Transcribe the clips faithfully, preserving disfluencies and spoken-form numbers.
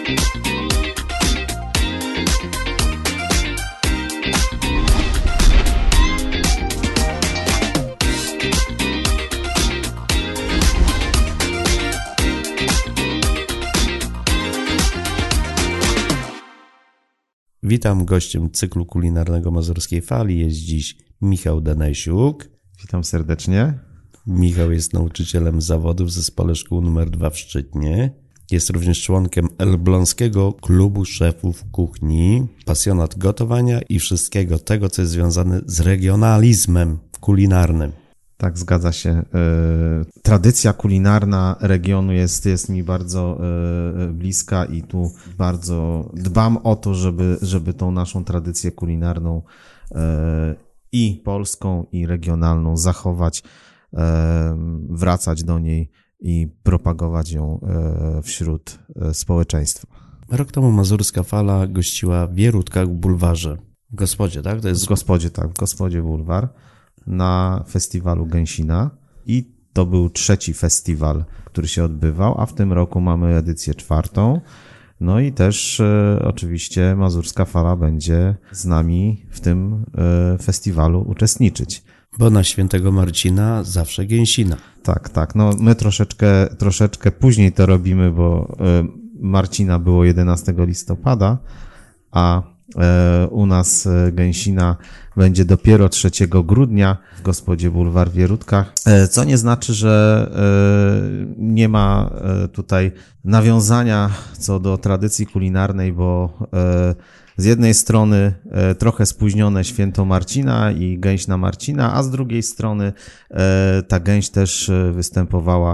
Witam, gościem cyklu kulinarnego Mazurskiej Fali jest dziś Michał Danesiuk. Witam serdecznie. Michał jest nauczycielem zawodu w zespole szkół numer dwa w Szczytnie. Jest również członkiem Elbląskiego Klubu Szefów Kuchni, pasjonat gotowania i wszystkiego tego, co jest związane z regionalizmem kulinarnym. Tak, zgadza się. Tradycja kulinarna regionu jest, jest mi bardzo bliska i tu bardzo dbam o to, żeby, żeby tą naszą tradycję kulinarną i polską, i regionalną zachować, wracać do niej i propagować ją wśród społeczeństwa. Rok temu Mazurska Fala gościła w Wierutkach w Bulwarze. W Gospodzie, tak? To jest... W Gospodzie, tak, w Gospodzie Bulwar. Na festiwalu Gęsina i to był trzeci festiwal, który się odbywał, a w tym roku mamy edycję czwartą. No i też e, oczywiście Mazurska Fala będzie z nami w tym e, festiwalu uczestniczyć. Bo na Świętego Marcina zawsze Gęsina. Tak, tak. No my troszeczkę, troszeczkę później to robimy, bo e, Marcina było jedenastego listopada, a u nas Gęsina będzie dopiero trzeciego grudnia w Gospodzie Bulwar w Wierutkach, co nie znaczy, że nie ma tutaj nawiązania co do tradycji kulinarnej, bo z jednej strony trochę spóźnione święto Marcina i gęś na Marcina, a z drugiej strony ta gęś też występowała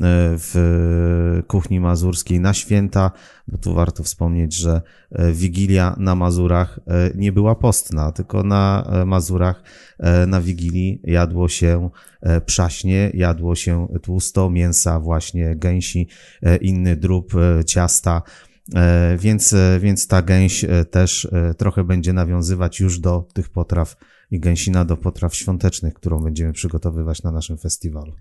w kuchni mazurskiej na święta, bo tu warto wspomnieć, że Wigilia na Mazurach nie była postna, tylko na Mazurach na Wigilii jadło się przaśnie, jadło się tłusto, mięsa właśnie gęsi, inny drób, ciasta. Więc, więc ta gęś też trochę będzie nawiązywać już do tych potraw i gęsina do potraw świątecznych, którą będziemy przygotowywać na naszym festiwalu.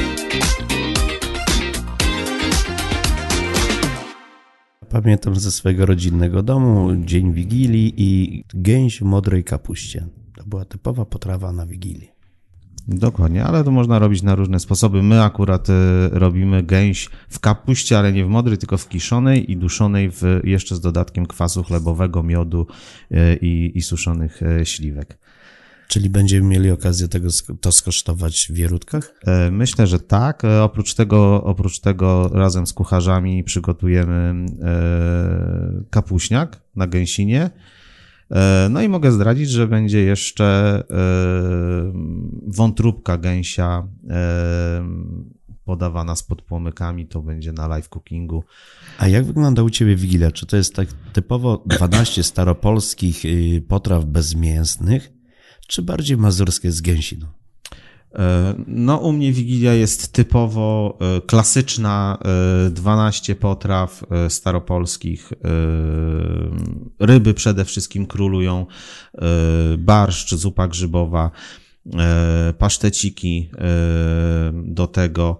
Pamiętam ze swojego rodzinnego domu dzień Wigilii i gęś w modrej kapuście. To była typowa potrawa na Wigilię. Dokładnie, ale to można robić na różne sposoby. My akurat y, robimy gęś w kapuście, ale nie w modrej, tylko w kiszonej i duszonej w, jeszcze z dodatkiem kwasu chlebowego, miodu y, i, i suszonych y, śliwek. Czyli będziemy mieli okazję tego to skosztować w Wierutkach? Y, myślę, że tak. Y, oprócz tego, oprócz tego razem z kucharzami przygotujemy y, kapuśniak na gęsinie. No i mogę zdradzić, że będzie jeszcze wątróbka gęsia podawana z podpłomykami, to będzie na live cookingu. A jak wygląda u Ciebie Wigilia? Czy to jest tak typowo dwanaście staropolskich potraw bezmięsnych, czy bardziej mazurskie z gęsiną? No u mnie Wigilia jest typowo klasyczna, dwanaście potraw staropolskich, ryby przede wszystkim królują, barszcz, zupa grzybowa, paszteciki do tego,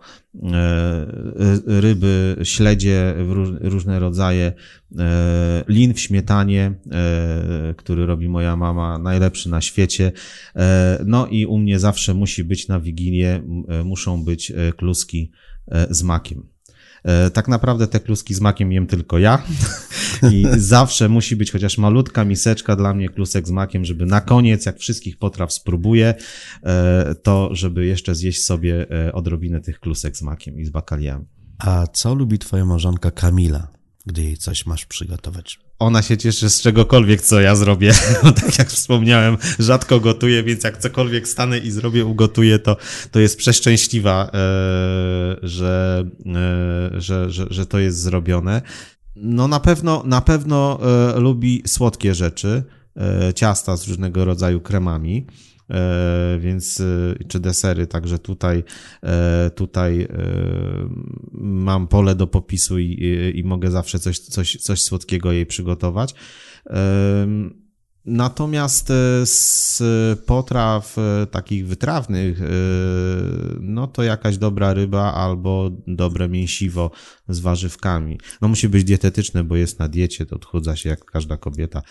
ryby, śledzie, różne rodzaje, lin w śmietanie, który robi moja mama, najlepszy na świecie. No i u mnie zawsze musi być na Wigilię, muszą być kluski z makiem. Tak naprawdę te kluski z makiem jem tylko ja i zawsze musi być chociaż malutka miseczka dla mnie klusek z makiem, żeby na koniec, jak wszystkich potraw spróbuję, to żeby jeszcze zjeść sobie odrobinę tych klusek z makiem i z bakaliami. A co lubi twoja małżonka Kamila, gdy jej coś masz przygotować? Ona się cieszy z czegokolwiek, co ja zrobię. No, tak jak wspomniałem, rzadko gotuję, więc jak cokolwiek stanę i zrobię, ugotuję, to, to jest przeszczęśliwa, e, że, e, że, że, że to jest zrobione. No na pewno, na pewno e, lubi słodkie rzeczy, e, ciasta z różnego rodzaju kremami. Więc czy desery, także tutaj tutaj mam pole do popisu i, i mogę zawsze coś, coś, coś słodkiego jej przygotować. Natomiast z potraw takich wytrawnych, no to jakaś dobra ryba albo dobre mięsiwo z warzywkami. No musi być dietetyczne, bo jest na diecie, to odchudza się jak każda kobieta.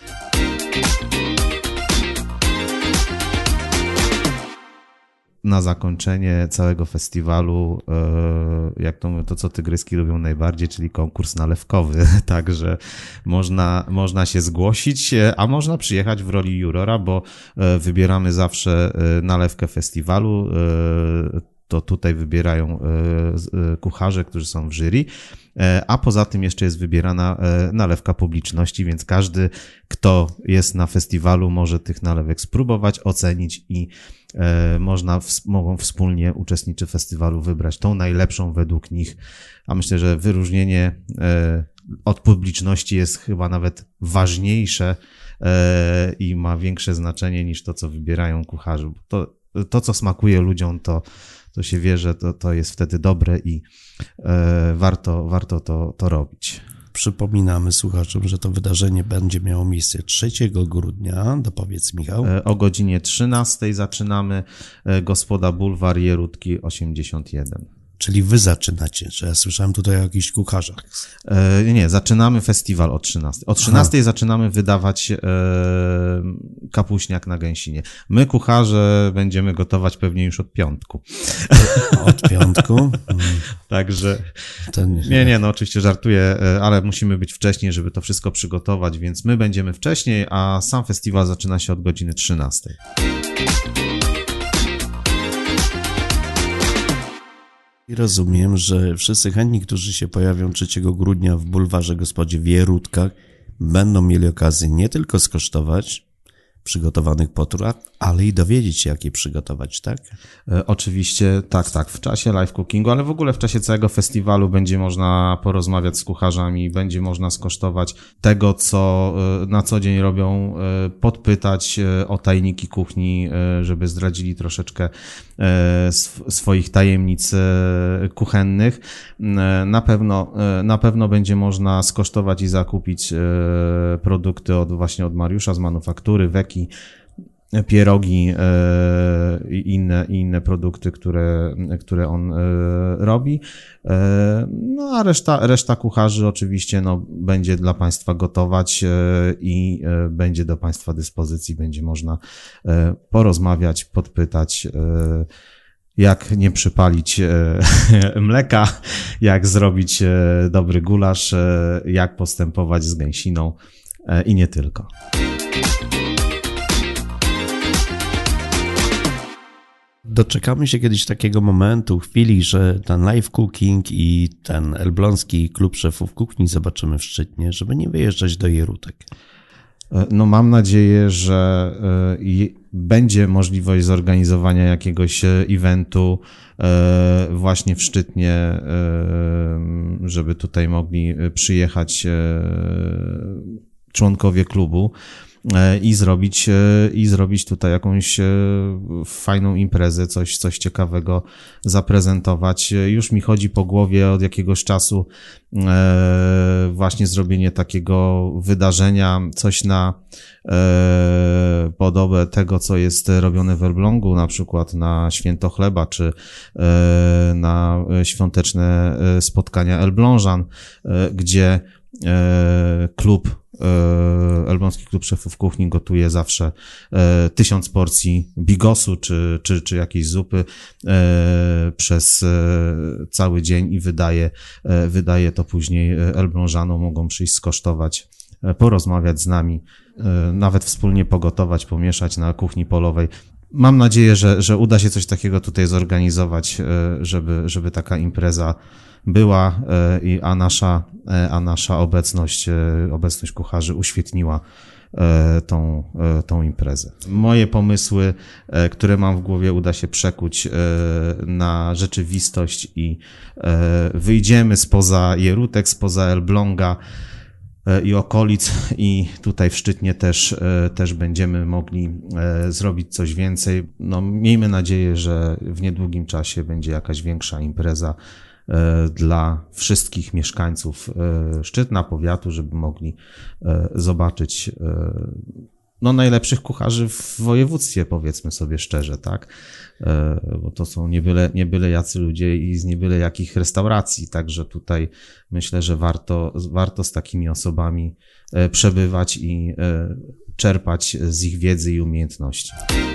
Na zakończenie całego festiwalu, jak to mówią, to co tygryski lubią najbardziej, czyli konkurs nalewkowy. Także można, można się zgłosić, a można przyjechać w roli jurora, bo wybieramy zawsze nalewkę festiwalu. To tutaj wybierają kucharze, którzy są w jury, a poza tym jeszcze jest wybierana nalewka publiczności, więc każdy, kto jest na festiwalu, może tych nalewek spróbować, ocenić i można, mogą wspólnie uczestnicy festiwalu wybrać tą najlepszą według nich, a myślę, że wyróżnienie od publiczności jest chyba nawet ważniejsze i ma większe znaczenie niż to, co wybierają kucharze. To, to co smakuje ludziom, to to się wie, że to, to jest wtedy dobre i e, warto, warto to, to robić. Przypominamy słuchaczom, że to wydarzenie będzie miało miejsce trzeciego grudnia. Dopowiedz, Michał. E, o godzinie trzynastej zaczynamy e, Gospoda Bulwar Jerutki osiemdziesiąt jeden. Czyli wy zaczynacie, że ja słyszałem tutaj o jakichś kucharzach. E, nie, zaczynamy festiwal o trzynastej. O trzynastej Aha. zaczynamy wydawać e, kapuśniak na gęsinie. My, kucharze, będziemy gotować pewnie już od piątku. Od piątku? Hmm. Także, nie... nie, nie, no oczywiście żartuję, ale musimy być wcześniej, żeby to wszystko przygotować, więc my będziemy wcześniej, a sam festiwal zaczyna się od godziny trzynastej. I rozumiem, że wszyscy chętni, którzy się pojawią trzeciego grudnia w bulwarze Gospodzie w Jerutkach, będą mieli okazję nie tylko skosztować przygotowanych potraw, ale i dowiedzieć się, jak je przygotować, tak? E, oczywiście, tak, tak, w czasie live cookingu, ale w ogóle w czasie całego festiwalu będzie można porozmawiać z kucharzami, będzie można skosztować tego, co e, na co dzień robią, e, podpytać e, o tajniki kuchni, e, żeby zdradzili troszeczkę e, sw- swoich tajemnic e, kuchennych. E, na pewno, e, na pewno będzie można skosztować i zakupić e, produkty od właśnie od Mariusza z manufaktury, weki, pierogi e, i inne, inne produkty, które, które on e, robi. E, no a reszta, reszta kucharzy oczywiście no, będzie dla Państwa gotować e, i e, będzie do Państwa dyspozycji, będzie można e, porozmawiać, podpytać, e, jak nie przypalić e, mleka, jak zrobić e, dobry gulasz, e, jak postępować z gęsiną e, i nie tylko. Doczekamy się kiedyś takiego momentu, chwili, że ten live cooking i ten elbląski klub szefów kuchni zobaczymy w Szczytnie, żeby nie wyjeżdżać do Jerutek. No mam nadzieję, że będzie możliwość zorganizowania jakiegoś eventu właśnie w Szczytnie, żeby tutaj mogli przyjechać członkowie klubu i zrobić, i zrobić tutaj jakąś fajną imprezę, coś, coś ciekawego zaprezentować. Już mi chodzi po głowie od jakiegoś czasu właśnie zrobienie takiego wydarzenia, coś na podobę tego, co jest robione w Elblągu, na przykład na Święto Chleba, czy na świąteczne spotkania Elblążan, gdzie klub Elbląski Klub Szefów Kuchni gotuje zawsze e, tysiąc porcji bigosu czy, czy, czy jakiejś zupy e, przez e, cały dzień i wydaje, e, wydaje to później Elblążanom, mogą przyjść skosztować, e, porozmawiać z nami, e, nawet wspólnie pogotować, pomieszać na kuchni polowej. Mam nadzieję, że, że uda się coś takiego tutaj zorganizować, e, żeby, żeby taka impreza była, a nasza, a nasza obecność, obecność kucharzy uświetniła tą, tą imprezę. Moje pomysły, które mam w głowie, uda się przekuć na rzeczywistość i wyjdziemy spoza Jerutek, spoza Elbląga i okolic i tutaj w Szczytnie też, też będziemy mogli zrobić coś więcej. No, miejmy nadzieję, że w niedługim czasie będzie jakaś większa impreza dla wszystkich mieszkańców Szczytna, powiatu, żeby mogli zobaczyć no, najlepszych kucharzy w województwie, powiedzmy sobie szczerze, tak? Bo to są nie byle, nie byle jacy ludzie i z nie byle jakich restauracji, także tutaj myślę, że warto, warto z takimi osobami przebywać i czerpać z ich wiedzy i umiejętności.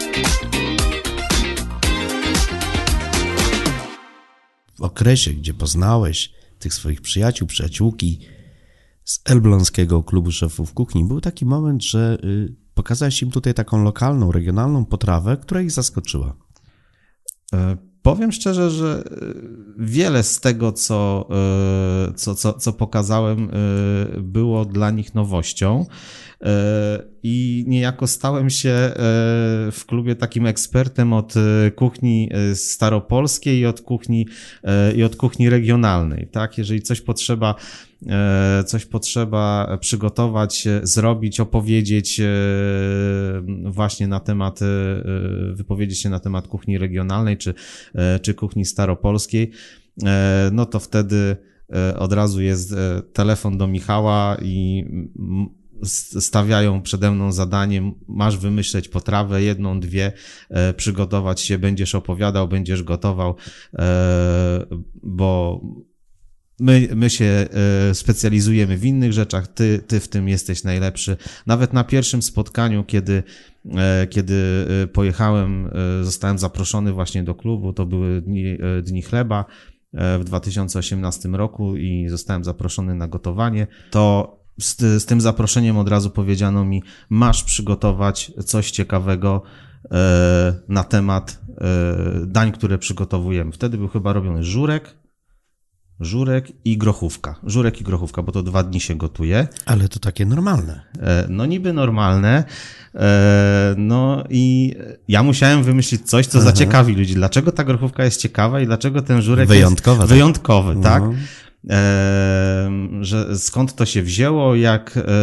W okresie, gdzie poznałeś tych swoich przyjaciół, przyjaciółki z Elbląskiego Klubu Szefów Kuchni, był taki moment, że pokazałeś im tutaj taką lokalną, regionalną potrawę, która ich zaskoczyła. Powiem szczerze, że wiele z tego, co, co, co, co pokazałem, było dla nich nowością i niejako stałem się w klubie takim ekspertem od kuchni staropolskiej i od kuchni, i od kuchni regionalnej, tak? Jeżeli coś potrzeba, coś potrzeba przygotować, zrobić, opowiedzieć właśnie na temat, wypowiedzieć się na temat kuchni regionalnej czy, czy kuchni staropolskiej, no to wtedy od razu jest telefon do Michała i stawiają przede mną zadanie, masz wymyśleć potrawę, jedną, dwie, przygotować się, będziesz opowiadał, będziesz gotował, bo my, my się specjalizujemy w innych rzeczach, ty, ty w tym jesteś najlepszy. Nawet na pierwszym spotkaniu, kiedy, kiedy pojechałem, zostałem zaproszony właśnie do klubu, to były dni, dni chleba w dwa tysiące osiemnastym roku i zostałem zaproszony na gotowanie, to Z, z tym zaproszeniem od razu powiedziano mi, masz przygotować coś ciekawego e, na temat e, dań, które przygotowujemy. Wtedy był chyba robiony żurek, żurek i grochówka. Żurek i grochówka, bo to dwa dni się gotuje. Ale to takie normalne. E, no niby normalne. E, no i ja musiałem wymyślić coś, co Aha. zaciekawi ludzi. Dlaczego ta grochówka jest ciekawa i dlaczego ten żurek Wyjątkowe, jest tak? wyjątkowy, tak? No. E, że skąd to się wzięło, jak, e,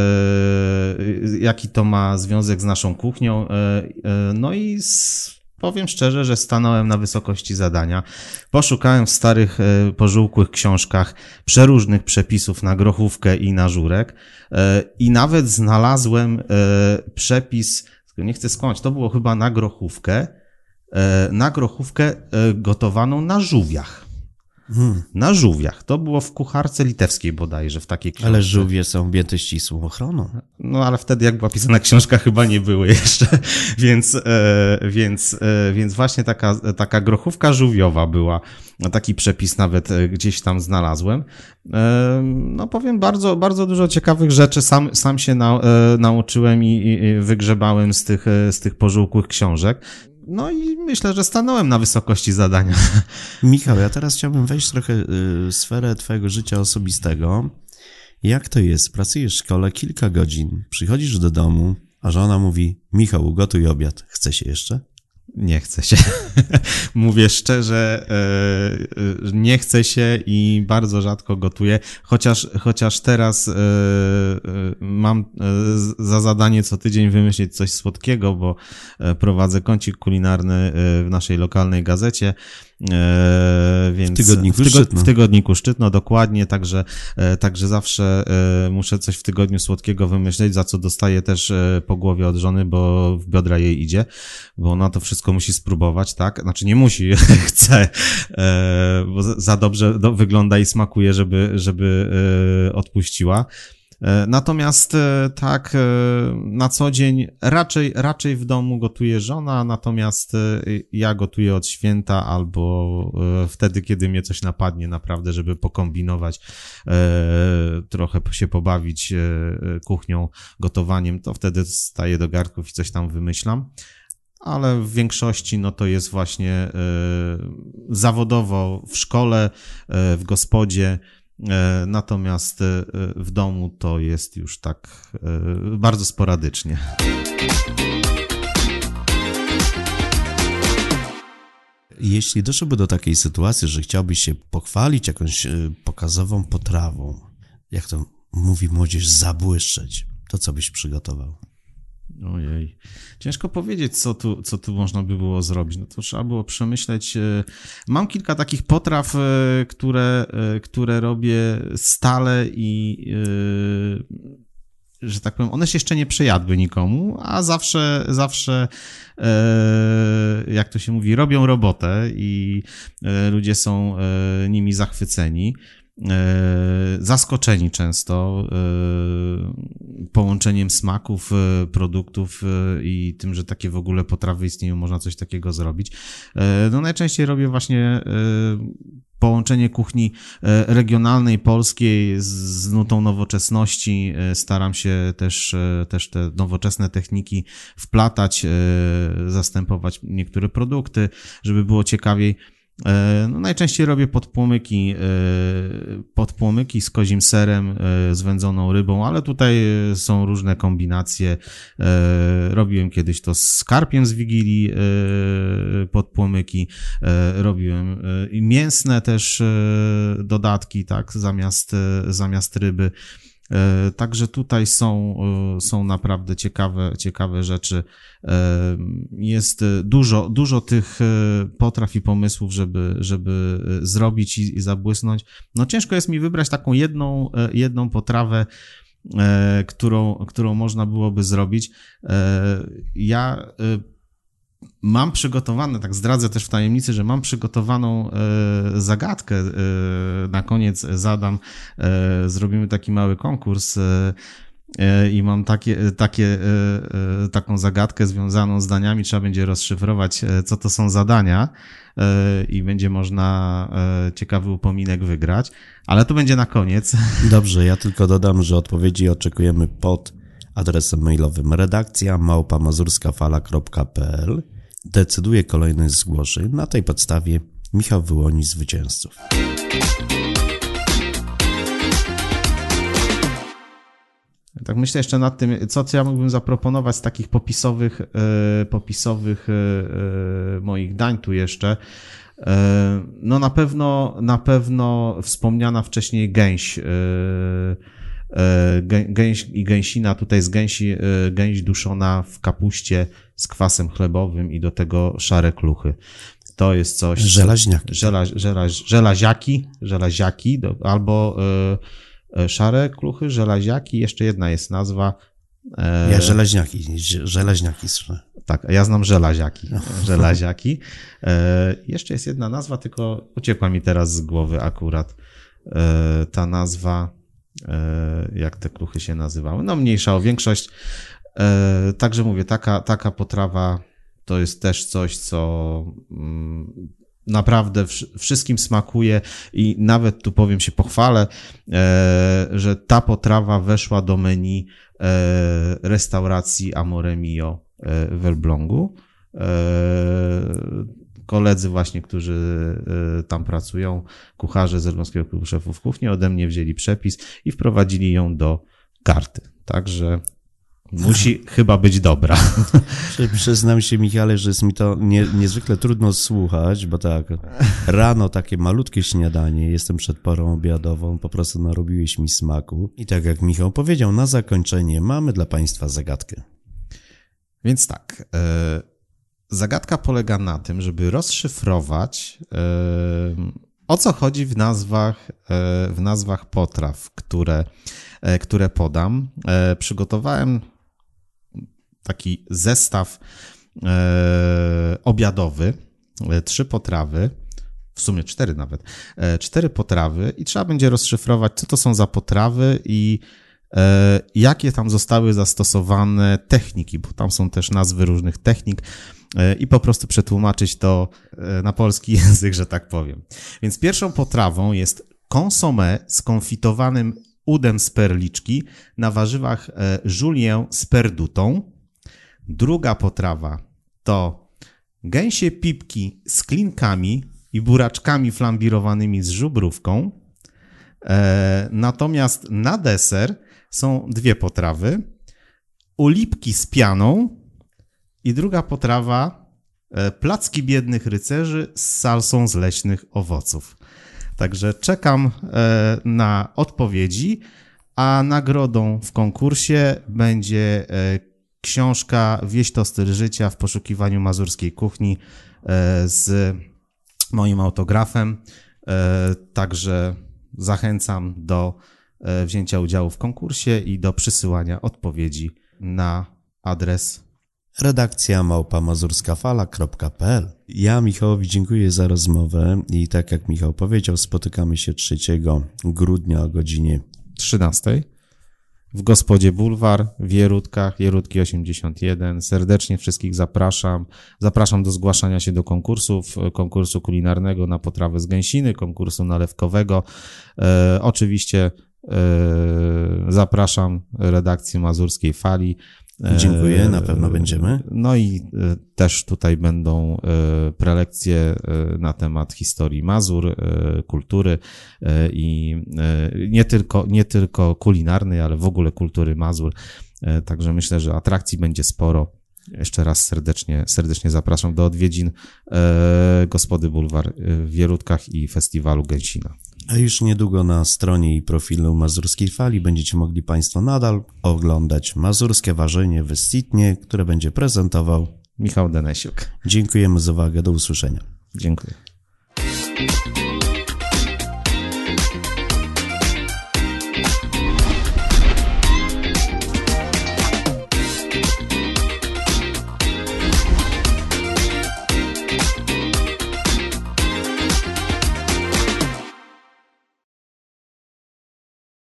jaki to ma związek z naszą kuchnią. E, e, no i z, powiem szczerze, że stanąłem na wysokości zadania. Poszukałem w starych, e, pożółkłych książkach przeróżnych przepisów na grochówkę i na żurek e, i nawet znalazłem e, przepis, nie chcę skłamać, to było chyba na grochówkę, e, na grochówkę e, gotowaną na żółwiach. Hmm. Na żółwiach. To było w kucharce litewskiej bodajże, w takiej książce. Ale żółwie są objęte ścisłą ochroną. No ale wtedy jak była pisana książka chyba nie były jeszcze, więc, e, więc, e, więc właśnie taka, taka grochówka żółwiowa była, taki przepis nawet gdzieś tam znalazłem. E, no powiem, bardzo, bardzo dużo ciekawych rzeczy sam, sam się na, e, nauczyłem i, i wygrzebałem z tych, z tych pożółkłych książek. No i myślę, że stanąłem na wysokości zadania. Michał, ja teraz chciałbym wejść trochę w sferę twojego życia osobistego. Jak to jest? Pracujesz w szkole kilka godzin, przychodzisz do domu, a żona mówi, Michał, ugotuj obiad, chce się jeszcze? Nie chce się. Mówię szczerze, nie chce się i bardzo rzadko gotuję, chociaż, chociaż teraz mam za zadanie co tydzień wymyślić coś słodkiego, bo prowadzę kącik kulinarny w naszej lokalnej gazecie. Więc w tygodniku w, tygo, Szczytno. w tygodniku Szczytno, dokładnie, także, także zawsze muszę coś w tygodniu słodkiego wymyśleć, za co dostaję też po głowie od żony, bo w biodra jej idzie, bo ona to wszystko musi spróbować, tak? Znaczy nie musi, chce, bo za dobrze wygląda i smakuje, żeby, żeby odpuściła. Natomiast tak na co dzień raczej, raczej w domu gotuje żona, natomiast ja gotuję od święta albo wtedy, kiedy mnie coś napadnie naprawdę, żeby pokombinować, trochę się pobawić kuchnią, gotowaniem, to wtedy staję do garnków i coś tam wymyślam. Ale w większości no to jest właśnie zawodowo w szkole, w gospodzie. Natomiast w domu to jest już tak bardzo sporadycznie. Jeśli doszłoby do takiej sytuacji, że chciałbyś się pochwalić jakąś pokazową potrawą, jak to mówi młodzież, zabłyszczeć, to co byś przygotował? Ojej, ciężko powiedzieć, co tu, co tu można by było zrobić. No to trzeba było przemyśleć. Mam kilka takich potraw, które, które robię stale i że tak powiem, one się jeszcze nie przejadły nikomu, a zawsze, zawsze, jak to się mówi, robią robotę i ludzie są nimi zachwyceni. Zaskoczeni często połączeniem smaków, produktów i tym, że takie w ogóle potrawy istnieją, można coś takiego zrobić. No najczęściej robię właśnie połączenie kuchni regionalnej, polskiej z nutą nowoczesności. Staram się też, też te nowoczesne techniki wplatać, zastępować niektóre produkty, żeby było ciekawiej. No, najczęściej robię podpłomyki, podpłomyki z kozim serem, z wędzoną rybą, ale tutaj są różne kombinacje. Robiłem kiedyś to z karpiem z Wigilii, podpłomyki. Robiłem i mięsne też dodatki, tak, zamiast, zamiast ryby. Także tutaj są, są naprawdę ciekawe, ciekawe rzeczy. Jest dużo, dużo tych potraw i pomysłów, żeby, żeby zrobić i, i zabłysnąć. No ciężko jest mi wybrać taką jedną, jedną potrawę, którą, którą można byłoby zrobić. Ja mam przygotowane, tak zdradzę też w tajemnicy, że mam przygotowaną e, zagadkę. E, na koniec zadam, e, zrobimy taki mały konkurs e, e, i mam takie, takie, e, e, taką zagadkę związaną z daniami. Trzeba będzie rozszyfrować, e, co to są za dania e, i będzie można e, ciekawy upominek wygrać, ale to będzie na koniec. Dobrze, ja tylko dodam, że odpowiedzi oczekujemy pod adresem mailowym redakcja małpa mazurskafala kropka p l. Decyduje kolejność zgłoszeń. Na tej podstawie Michał wyłoni zwycięzców. Tak myślę jeszcze nad tym, co ja mógłbym zaproponować z takich popisowych, e, popisowych e, moich dań tu jeszcze. E, no na pewno, na pewno wspomniana wcześniej gęś. E, Gęś i gęsina, tutaj z gęsi, gęś duszona w kapuście z kwasem chlebowym i do tego szare kluchy. To jest coś... Żelaźniaki. Żela, żela, żelaziaki, żelaziaki albo y, szare kluchy, żelaziaki. Jeszcze jedna jest nazwa. E, ja żelaźniaki, żelaźniaki. Tak, ja znam żelaziaki. Żelaziaki. E, jeszcze jest jedna nazwa, tylko uciekła mi teraz z głowy akurat e, ta nazwa... jak te kluchy się nazywały. No mniejsza o większość. Także mówię, taka, taka potrawa to jest też coś, co naprawdę wszystkim smakuje i nawet tu powiem się pochwalę, że ta potrawa weszła do menu restauracji Amore Mio w Elblągu. Koledzy właśnie, którzy tam pracują, kucharze z Elbląskiego Klubu Szefów Kuchni, ode mnie wzięli przepis i wprowadzili ją do karty. Także musi chyba być dobra. Przyznam się, Michale, że jest mi to nie, niezwykle trudno słuchać, bo tak, rano takie malutkie śniadanie, jestem przed porą obiadową, po prostu narobiłeś mi smaku. I tak jak Michał powiedział, na zakończenie mamy dla Państwa zagadkę. Więc tak... Y- Zagadka polega na tym, żeby rozszyfrować, yy, o co chodzi w nazwach, yy, w nazwach potraw, które, yy, które podam. Yy, przygotowałem taki zestaw yy, obiadowy, yy, trzy potrawy, w sumie cztery nawet, yy, cztery potrawy i trzeba będzie rozszyfrować, co to są za potrawy i yy, jakie tam zostały zastosowane techniki, bo tam są też nazwy różnych technik, i po prostu przetłumaczyć to na polski język, że tak powiem. Więc pierwszą potrawą jest consommé z konfitowanym udem z perliczki na warzywach julien z perdutą. Druga potrawa to gęsie pipki z klinkami i buraczkami flambirowanymi z żubrówką. Natomiast na deser są dwie potrawy. Ulipki z pianą. I druga potrawa, placki biednych rycerzy z salsą z leśnych owoców. Także czekam na odpowiedzi, a nagrodą w konkursie będzie książka Wieś to styl życia w poszukiwaniu mazurskiej kuchni z moim autografem. Także zachęcam do wzięcia udziału w konkursie i do przysyłania odpowiedzi na adres redakcja małpa mazurskafala kropka pe el. Ja Michałowi dziękuję za rozmowę i tak jak Michał powiedział, spotykamy się trzeciego grudnia o godzinie trzynastej w Gospodzie Bulwar w Jerutkach, Jerutki osiemdziesiąt jeden. Serdecznie wszystkich zapraszam. Zapraszam do zgłaszania się do konkursów, konkursu kulinarnego na potrawę z gęsiny, konkursu nalewkowego. E, oczywiście e, zapraszam redakcję Mazurskiej Fali. Dziękuję, na pewno będziemy. No i też tutaj będą prelekcje na temat historii Mazur, kultury i nie tylko, nie tylko kulinarnej, ale w ogóle kultury Mazur. Także myślę, że atrakcji będzie sporo. Jeszcze raz serdecznie, serdecznie zapraszam do odwiedzin Gospody Bulwar w Jerutkach i Festiwalu Gęsina. A już niedługo na stronie i profilu Mazurskiej Fali będziecie mogli Państwo nadal oglądać mazurskie ważenie w Sitnie, które będzie prezentował Michał Denesiuk. Dziękujemy za uwagę, do usłyszenia. Dziękuję.